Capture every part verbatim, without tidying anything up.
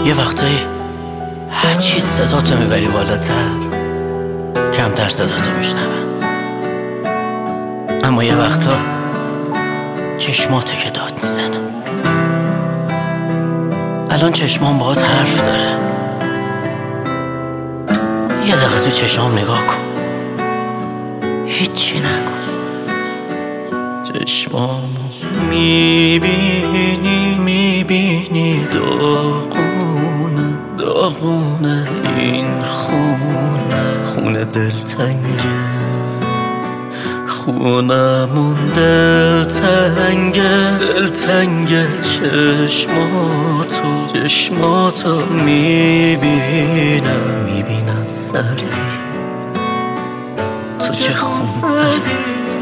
یه وقتایی هر چی صداتو میبری بالاتر کمتر صداتو میشنون، اما یه وقتا چشماته که داد میزنه. الان چشمام باهات حرف داره، یه دقیقه تو چشمام نگاه کن، هیچی نگو. چشمامو میبینی میبینی داغونه داغونه این خونه، خونه دلتنگه خونمون دلتنگه دلتنگه. چشماتو چشماتو میبینم میبینم سردی تو چه خون سردی.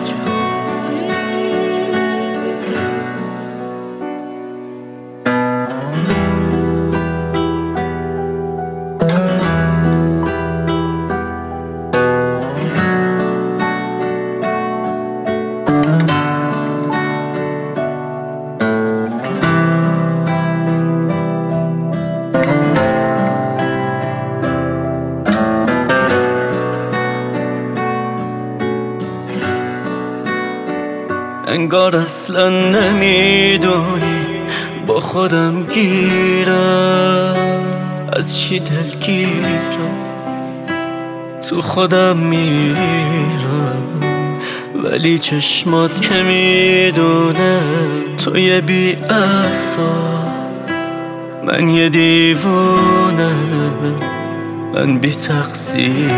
انگار اصلا نمیدونی با خودم گیرم، از چی دلگیرم تو خودم میرم، ولی چشمات که میدونه تو یه بی اعصاب، من یه دیوونه، من بی تقصیر.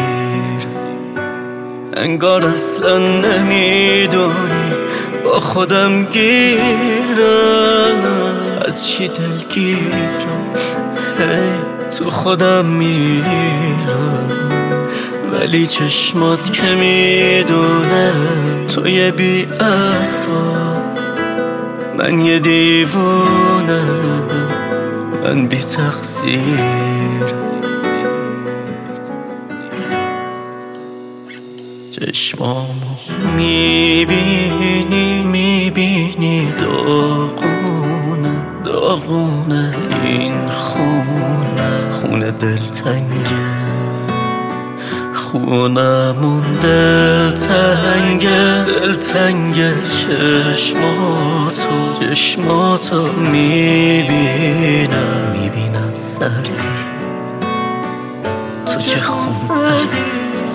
انگار اصلا نمیدونی با خودم گیرم، از چی دلگیرم هی تو خودم میرم، ولی چشمات که میدونه تو یه بی اعصاب، من یه دیوونه، من بی تقصیر. چشمامو میبینی میبینی داغونه داغونه این خونه، خونه دلتنگه خونمون دلتنگه دلتنگه. چشماتو چشماتو میبینم میبینم سردی تو چه خون سردی.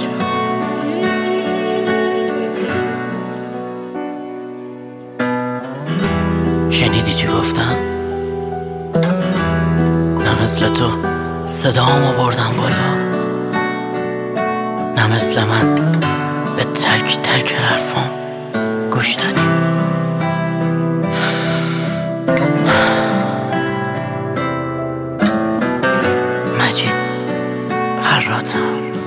شنیدی چی گفتم؟ نه مثل تو صدامو بردم بالا، نه مثل من به تک تک حرفام گوش دادی. مجید فراتم.